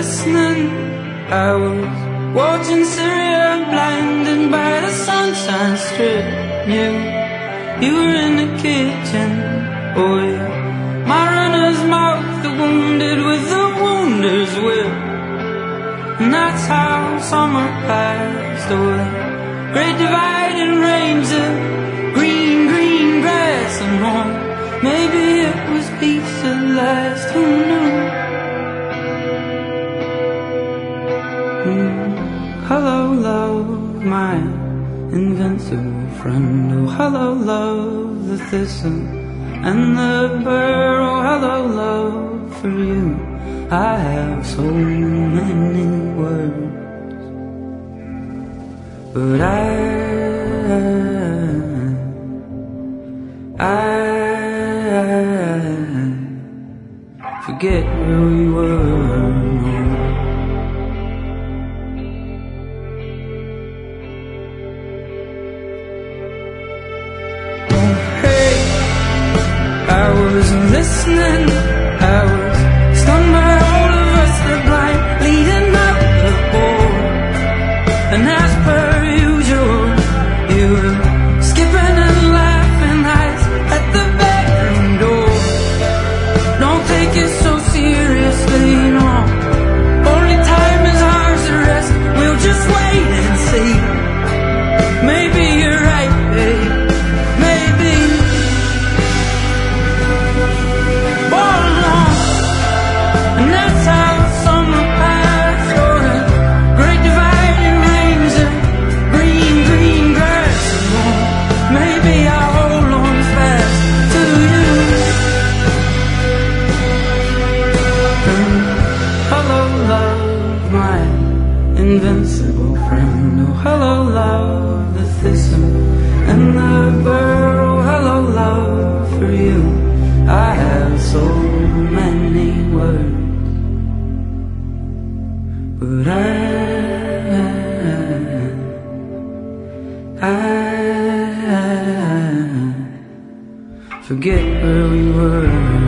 listening. I was watching Syria, blinded by the sunshine strip. You were in the kitchen. Oh yeah, my runner's mouth, the wounded with the wounder's whip. And that's how summer passed away. Great dividing range of green, green grass and home. Maybe it was peace at last, who knew? Hello, love, my invincible friend. Oh, hello, love, the thistle and the burr. Oh, hello, love, for you I have so many words, but I forget where we were. Oh, hey, I wasn't listening. I was stunned by all of us, the blind leading up the board. And as per usual, you were skipping and laughing eyes at the bedroom door. Don't take it so seriously, no. Only time is ours to rest. We'll just wait and see. Maybe you're right, babe. Maybe. All along. And that's how summer passed. Oh, the great dividing range of green, green grass. Oh, maybe I'll hold on fast to you. Hello, love, my invincible friend. Oh, hello, love, the thistle and the burr. Oh, hello, love, for you I have so many words, but I forget where we were.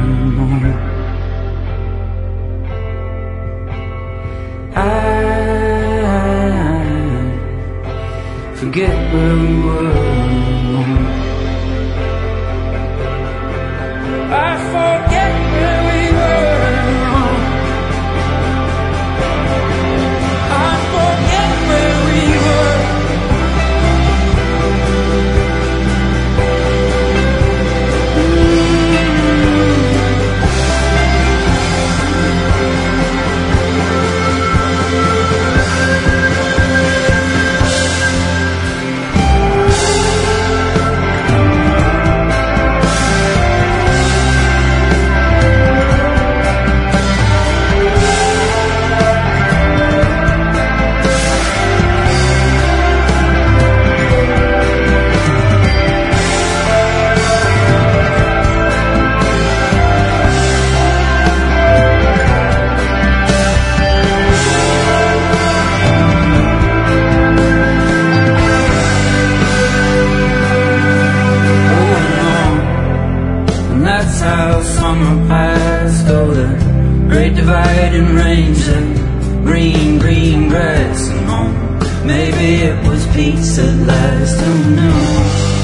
I forget where we were. I forget where we were. I forget where we were. That's how summer passed. Oh, the great dividing range of green, green grass and home. Maybe it was peace at last, who knew?